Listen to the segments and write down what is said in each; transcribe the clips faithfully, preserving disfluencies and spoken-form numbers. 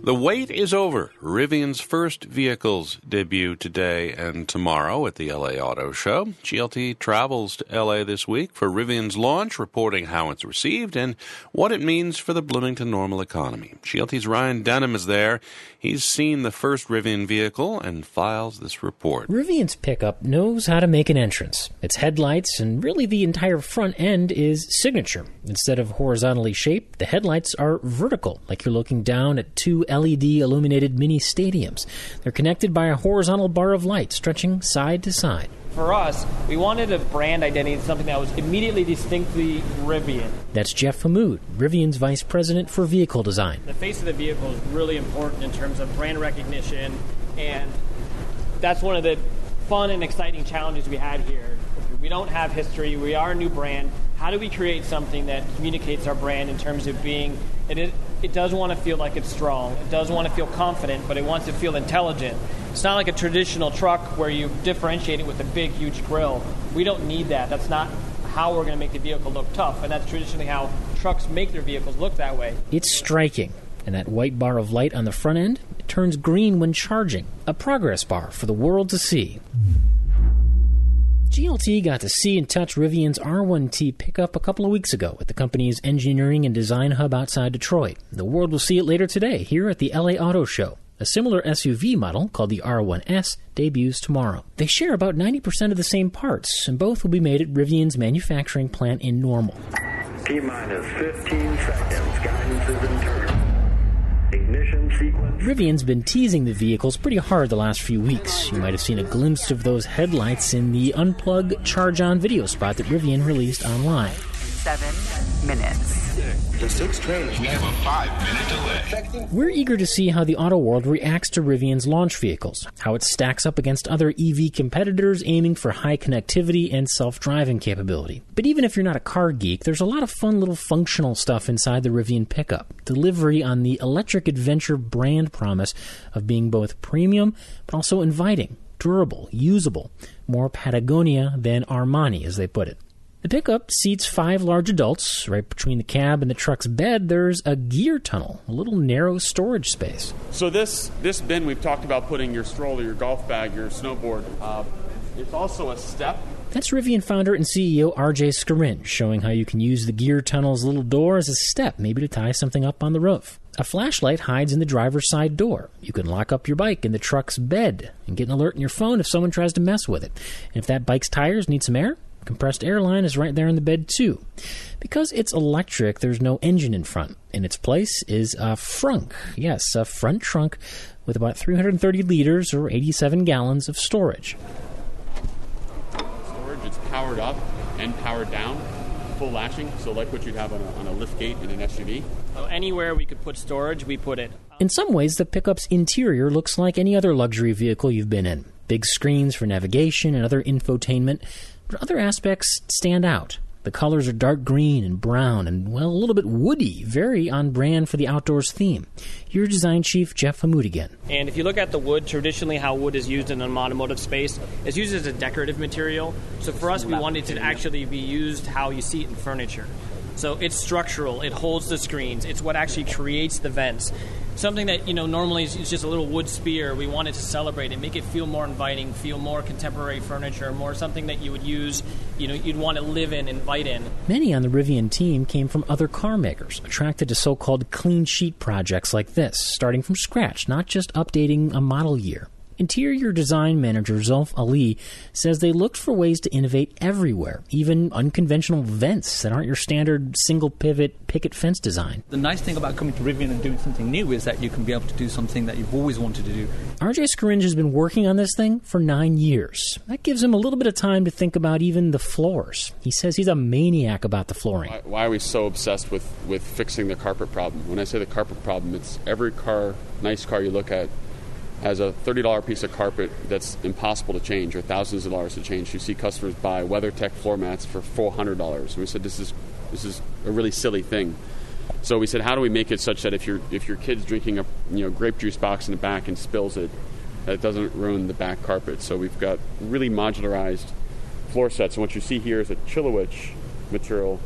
The wait is over. Rivian's first vehicles debut today and tomorrow at the L A Auto Show. G L T travels to L A this week for Rivian's launch, reporting how it's received and what it means for the Bloomington Normal economy. G L T's Ryan Denham is there. He's seen the first Rivian vehicle and files this report. Rivian's pickup knows how to make an entrance. Its headlights and really the entire front end is signature. Instead of horizontally shaped, the headlights are vertical, like you're looking down at two L E D illuminated mini stadiums. They're connected by a horizontal bar of light stretching side to side. For us, we wanted a brand identity, something that was immediately distinctly Rivian. That's Jeff Hammoud, Rivian's Vice President for Vehicle Design. The face of the vehicle is really important in terms of brand recognition, and that's one of the fun and exciting challenges we had here. We don't have history. We are a new brand. How do we create something that communicates our brand in terms of being, it, is, it does want to feel like it's strong. It does want to feel confident, but it wants to feel intelligent. It's not like a traditional truck where you differentiate it with a big, huge grille. We don't need that. That's not how we're going to make the vehicle look tough, and that's traditionally how trucks make their vehicles look that way. It's striking. And that white bar of light on the front end, it turns green when charging. A progress bar for the world to see. G L T got to see and touch Rivian's R one T pickup a couple of weeks ago at the company's engineering and design hub outside Detroit. The world will see it later today here at the L A Auto Show. A similar S U V model, called the R one S, debuts tomorrow. They share about ninety percent of the same parts, and both will be made at Rivian's manufacturing plant in Normal. T-minus fifteen seconds. Guidance is in turn. Ignition sequence. Rivian's been teasing the vehicles pretty hard the last few weeks. You might have seen a glimpse of those headlights in the Unplug Charge On video spot that Rivian released online. Seven minutes. The six trailers. We have a five-minute delay. We're eager to see how the auto world reacts to Rivian's launch vehicles, how it stacks up against other E V competitors aiming for high connectivity and self-driving capability. But even if you're not a car geek, there's a lot of fun little functional stuff inside the Rivian pickup. Delivery on the electric adventure brand promise of being both premium but also inviting, durable, usable. More Patagonia than Armani, as they put it. The pickup seats five large adults. Right between the cab and the truck's bed, there's a gear tunnel, a little narrow storage space. So this this bin, we've talked about putting your stroller, your golf bag, your snowboard. Uh, it's also a step. That's Rivian founder and C E O R J Scaringe showing how you can use the gear tunnel's little door as a step, maybe to tie something up on the roof. A flashlight hides in the driver's side door. You can lock up your bike in the truck's bed and get an alert on your phone if someone tries to mess with it. And if that bike's tires need some air, compressed air line is right there in the bed, too. Because it's electric, there's no engine in front. In its place is a frunk. Yes, a front trunk with about three hundred thirty liters or eighty-seven gallons of storage. Storage, it's powered up and powered down, full lashing, so like what you'd have on a, on a lift gate in an S U V. So anywhere we could put storage, we put it. In some ways, the pickup's interior looks like any other luxury vehicle you've been in. Big screens for navigation and other infotainment. But other aspects stand out. The colors are dark green and brown and, well, a little bit woody, very on brand for the outdoors theme. Your design chief, Jeff Hammoud again. And if you look at the wood, traditionally how wood is used in an automotive space, it's used as a decorative material. So for us, we wanted to actually be used how you see it in furniture. So it's structural, it holds the screens, it's what actually creates the vents. Something that, you know, normally is just a little wood spear, we wanted to celebrate it, make it feel more inviting, feel more contemporary furniture, more something that you would use, you know, you'd want to live in, invite in. Many on the Rivian team came from other car makers, attracted to so-called clean sheet projects like this, starting from scratch, not just updating a model year. Interior design manager Zulf Ali says they looked for ways to innovate everywhere, even unconventional vents that aren't your standard single-pivot picket fence design. The nice thing about coming to Rivian and doing something new is that you can be able to do something that you've always wanted to do. R J Scaringe has been working on this thing for nine years. That gives him a little bit of time to think about even the floors. He says he's a maniac about the flooring. Why, why are we so obsessed with, with fixing the carpet problem? When I say the carpet problem, it's every car, nice car you look at, has a thirty dollars piece of carpet that's impossible to change or thousands of dollars to change. You see customers buy WeatherTech floor mats for four hundred dollars. And we said, this is this is a really silly thing. So we said, how do we make it such that if, you're, if your kid's drinking a you know grape juice box in the back and spills it, that it doesn't ruin the back carpet? So we've got really modularized floor sets. And what you see here is a Chilowich material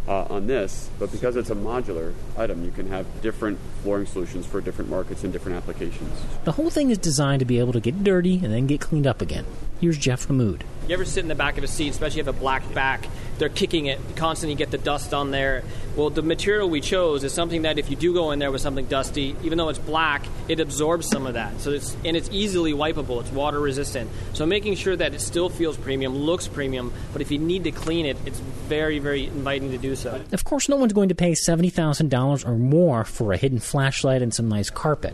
uh, on this, but because it's a modular item, you can have different flooring solutions for different markets and different applications. The whole thing is designed to be able to get dirty and then get cleaned up again. Here's Jeff Hammoud. You ever sit in the back of a seat, especially if you have a black back, they're kicking it, constantly get the dust on there. Well, the material we chose is something that if you do go in there with something dusty, even though it's black, it absorbs some of that. So it's and it's easily wipeable. It's water resistant. So making sure that it still feels premium, looks premium, but if you need to clean it, it's very, very inviting to do so. Of course, no one's going to pay seventy thousand dollars or more for a hidden flashlight and some nice carpet.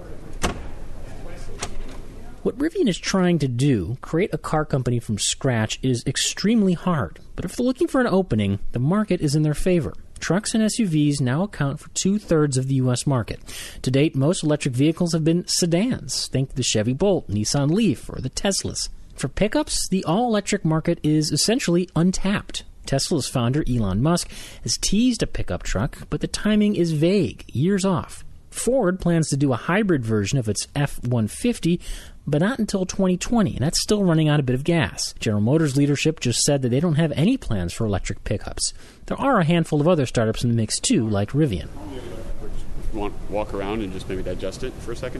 What Rivian is trying to do, create a car company from scratch, is extremely hard. But if they're looking for an opening, the market is in their favor. Trucks and S U Vs now account for two-thirds of the U S market. To date, most electric vehicles have been sedans. Think the Chevy Bolt, Nissan Leaf, or the Teslas. For pickups, the all-electric market is essentially untapped. Tesla's founder, Elon Musk, has teased a pickup truck, but the timing is vague, years off. Ford plans to do a hybrid version of its F one fifty, but not until twenty twenty, and that's still running out a bit of gas. General Motors leadership just said that they don't have any plans for electric pickups. There are a handful of other startups in the mix, too, like Rivian. You want to walk around and just maybe digest it for a second?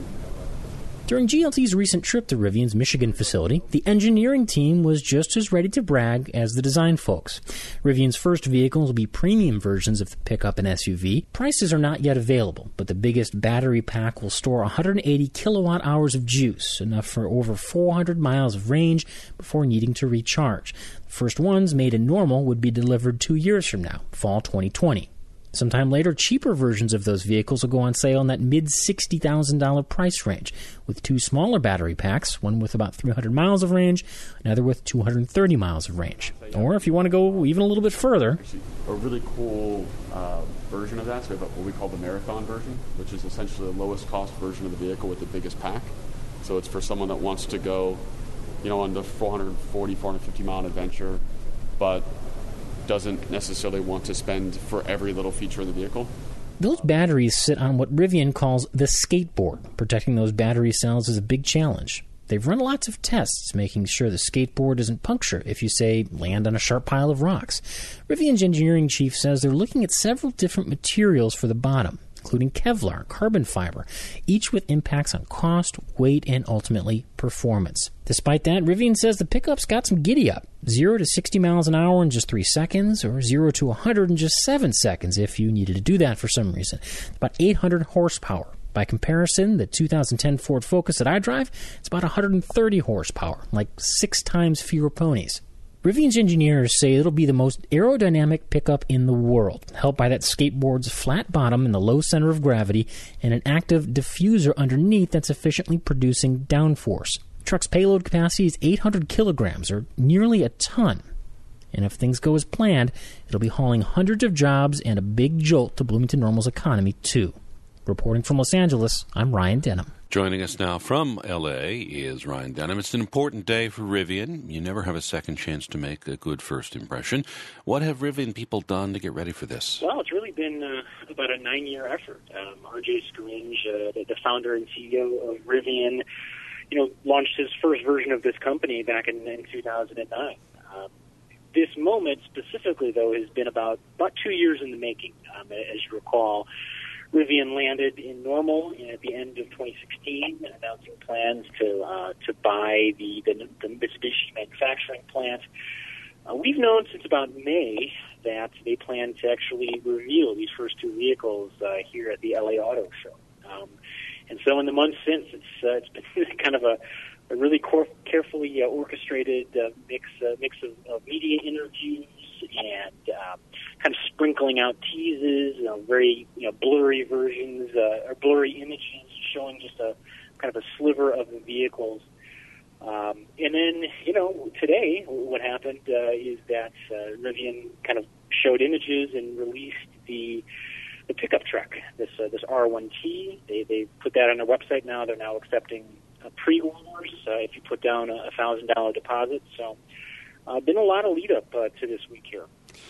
During G L T's recent trip to Rivian's Michigan facility, the engineering team was just as ready to brag as the design folks. Rivian's first vehicles will be premium versions of the pickup and S U V. Prices are not yet available, but the biggest battery pack will store one hundred eighty kilowatt hours of juice, enough for over four hundred miles of range before needing to recharge. The first ones, made in normal, would be delivered two years from now, fall twenty twenty. Sometime later, cheaper versions of those vehicles will go on sale in that mid sixty thousand dollars price range, with two smaller battery packs, one with about three hundred miles of range, another with two hundred thirty miles of range. Or if you want to go even a little bit further, a really cool uh, version of that, so we have what we call the Marathon version, which is essentially the lowest cost version of the vehicle with the biggest pack. So it's for someone that wants to go, you know, on the four hundred forty, four hundred fifty mile adventure, but doesn't necessarily want to spend for every little feature of the vehicle. Those batteries sit on what Rivian calls the skateboard. Protecting those battery cells is a big challenge. They've run lots of tests, making sure the skateboard doesn't puncture if you, say, land on a sharp pile of rocks. Rivian's engineering chief says they're looking at several different materials for the bottom, including Kevlar, carbon fiber, each with impacts on cost, weight, and ultimately performance. Despite that, Rivian says the pickup's got some giddy-up. zero to sixty miles an hour in just three seconds, or zero to one hundred in just seven seconds if you needed to do that for some reason. About eight hundred horsepower. By comparison, the two thousand ten Ford Focus that I drive, it's about one hundred thirty horsepower, like six times fewer ponies. Rivian's engineers say it'll be the most aerodynamic pickup in the world, helped by that skateboard's flat bottom and the low center of gravity and an active diffuser underneath that's efficiently producing downforce. The truck's payload capacity is eight hundred kilograms, or nearly a ton. And if things go as planned, it'll be hauling hundreds of jobs and a big jolt to Bloomington Normal's economy, too. Reporting from Los Angeles, I'm Ryan Denham. Joining us now from L A is Ryan Denham. It's an important day for Rivian. You never have a second chance to make a good first impression. What have Rivian people done to get ready for this? Well, it's really been uh, about a nine-year effort. Um, R J Scaringe, uh, the, the founder and C E O of Rivian, you know, launched his first version of this company back in, in two thousand nine. Um, this moment specifically, though, has been about, about two years in the making, um, as you recall. Rivian landed in Normal at the end of twenty sixteen, announcing plans to uh, to buy the, the, the Mitsubishi manufacturing plant. Uh, we've known since about May that they plan to actually reveal these first two vehicles uh, here at the L A Auto Show. Um, and so in the months since, it's, uh, it's been kind of a, a really cor- carefully uh, orchestrated uh, mix uh, mix of, of media interviews and um, kind of sprinkling out teases, you know, very you know blurry versions uh, or blurry images showing just a kind of a sliver of the vehicles. Um, and then, you know, today what happened uh, is that uh, Rivian kind of showed images and released the the pickup truck, this uh, this R one T. They they put that on their website now. They're now accepting uh, pre-orders uh, if you put down a one thousand dollars deposit. So uh, been a lot of lead-up uh, to this week here.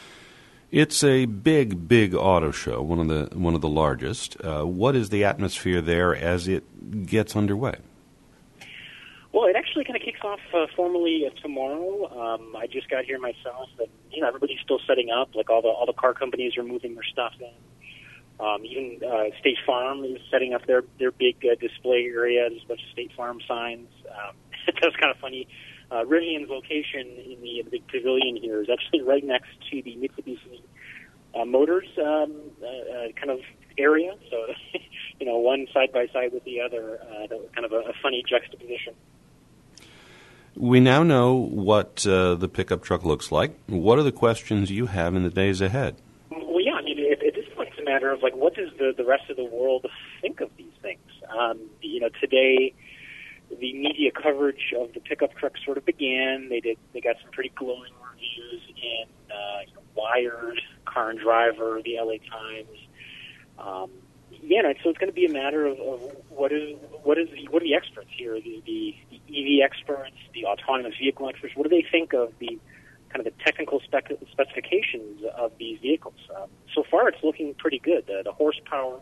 It's a big, big auto show, one of the one of the largest. Uh, what is the atmosphere there as it gets underway? Well, it actually actually kind of kicks off uh, formally uh, tomorrow. Um, I just got here myself, and you know everybody's still setting up. Like all the all the car companies are moving their stuff in. Um, even uh, State Farm is setting up their their big uh, display area. There's a bunch of State Farm signs. Um, that's kind of funny. Uh, Rivian's location in the, the big pavilion here is actually right next to the Mitsubishi uh, Motors um, uh, uh, kind of area. So, you know, one side by side with the other, uh, kind of a, a funny juxtaposition. We now know what uh, the pickup truck looks like. What are the questions you have in the days ahead? Well, yeah, I mean, at, at this point, it's a matter of, like, what does the, the rest of the world think of these things? Um, you know, today, the media coverage of the pickup truck sort of began. They did. They got some pretty glowing reviews in uh, you know, Wired, Car and Driver, the L A Times. Um, yeah, no, so it's going to be a matter of, of what is what is the, what are the experts here? The, the, the E V experts, the autonomous vehicle experts. What do they think of the kind of the technical spec- specifications of these vehicles? Um, so far, it's looking pretty good. The, the horsepower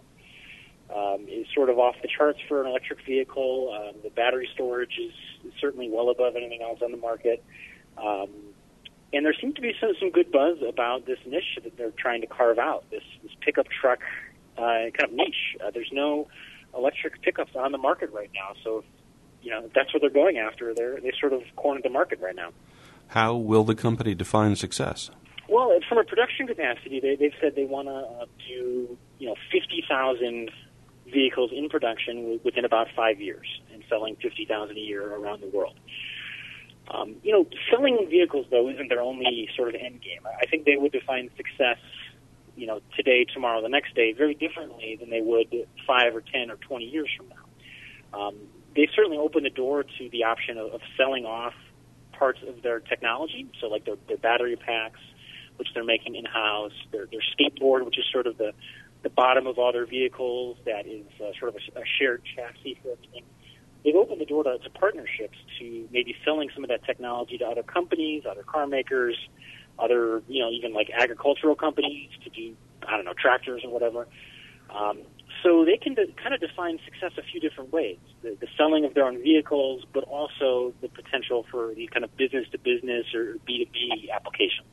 um, is sort of off the charts for an electric vehicle. Um, the battery storage is, is certainly well above anything else on the market. Um, and there seems to be some, some good buzz about this niche that they're trying to carve out, this, this pickup truck uh, kind of niche. Uh, there's no electric pickups on the market right now. So, if, you know, if that's what they're going after, they're they sort of cornered the market right now. How will the company define success? Well, from a production capacity, they, they've said they want to uh, do, you know, fifty thousand vehicles in production within about five years and selling fifty thousand a year around the world. Um, you know, selling vehicles, though, isn't their only sort of end game. I think they would define success, you know, today, tomorrow, the next day, very differently than they would five or ten or twenty years from now. Um, they've certainly opened the door to the option of, of selling off parts of their technology, so like their, their battery packs, which they're making in-house, their, their skateboard, which is sort of the, the bottom of all their vehicles, that is uh, sort of a, a shared chassis for everything. They've opened the door to, to partnerships, to maybe selling some of that technology to other companies, other car makers, other, you know, even like agricultural companies to do, I don't know, tractors or whatever. Um, so they can de- kind of define success a few different ways. The, the selling of their own vehicles, but also the potential for the kind of business-to-business or B two B applications.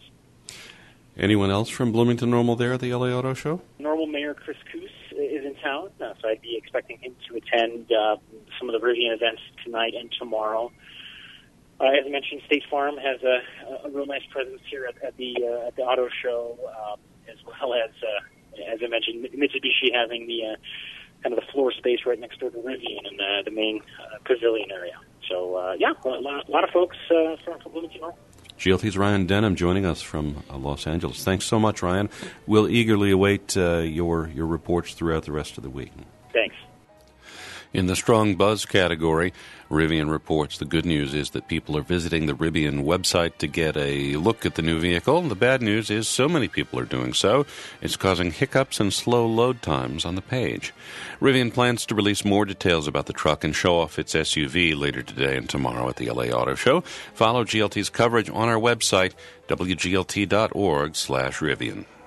Anyone else from Bloomington Normal there at the L A Auto Show? Normal Mayor Chris Koos is in town, uh, so I'd be expecting him to attend uh, some of the Rivian events tonight and tomorrow. Uh, as I mentioned, State Farm has a, a real nice presence here at, at the uh, at the auto show, um, as well as, uh, as I mentioned, Mitsubishi having the uh, kind of the floor space right next door to Rivian in the, the main uh, pavilion area. So, uh, yeah, a lot, a lot of folks uh, from, from Bloomington Normal. G L T's Ryan Denham joining us from uh, Los Angeles. Thanks so much, Ryan. We'll eagerly await uh, your your reports throughout the rest of the week. Thanks. In the strong buzz category, Rivian reports the good news is that people are visiting the Rivian website to get a look at the new vehicle. The bad news is so many people are doing so, it's causing hiccups and slow load times on the page. Rivian plans to release more details about the truck and show off its S U V later today and tomorrow at the L A Auto Show. Follow G L T's coverage on our website, w g l t dot org slash Rivian.